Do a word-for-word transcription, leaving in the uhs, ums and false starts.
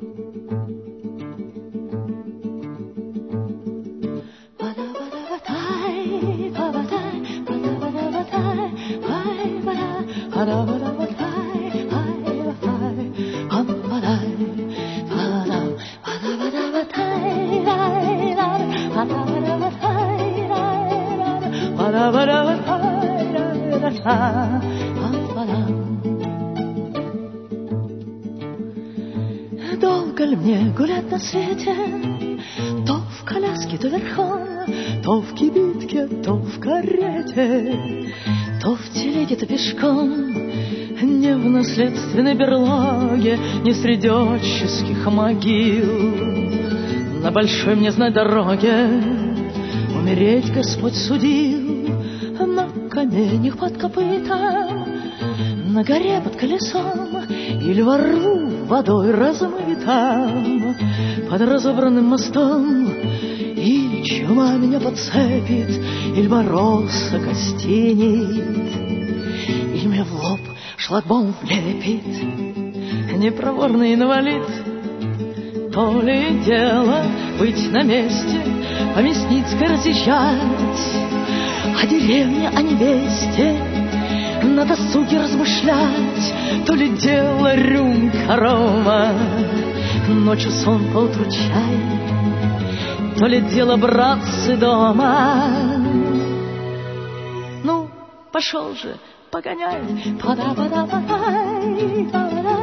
Долго ли мне гулять на свете, то в коляске, то верхом, то в кибитке, то в карете, то в телеге, то пешком, не в наследственной берлоге, не среди отческих могил. На большой мне знать дороге умереть Господь судил, на каменях под копытом, на горе под колесом или во рву водой размытом, под разобранным мостом. Или чума меня подцепит, или мороз окостенит, или мне в лоб шлагбаум влепит непроворный инвалид. То ли дело быть на месте, по Мясницкой разъезжать, о деревне, о невесте на досуге размышлять. То ли дело рюмка рома, ночью сон, поутру чай, то ли дело братцы дома. Ну, пошел же, погоняй, пада-пада-пада-пада.